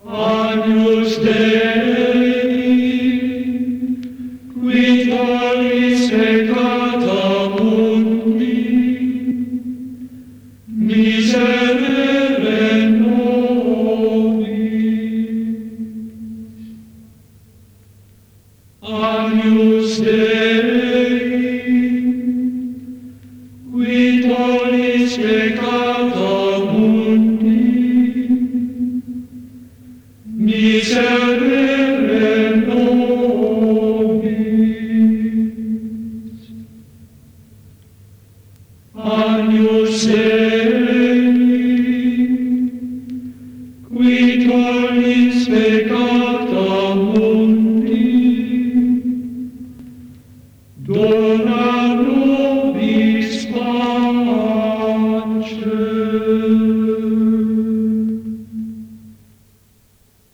Agnus Dei, qui tollis peccata mundi, miserere nobis. Agnus Dei, qui tollis peccata mundi, miserere nobis. Agnus Dei, qui tollis peccata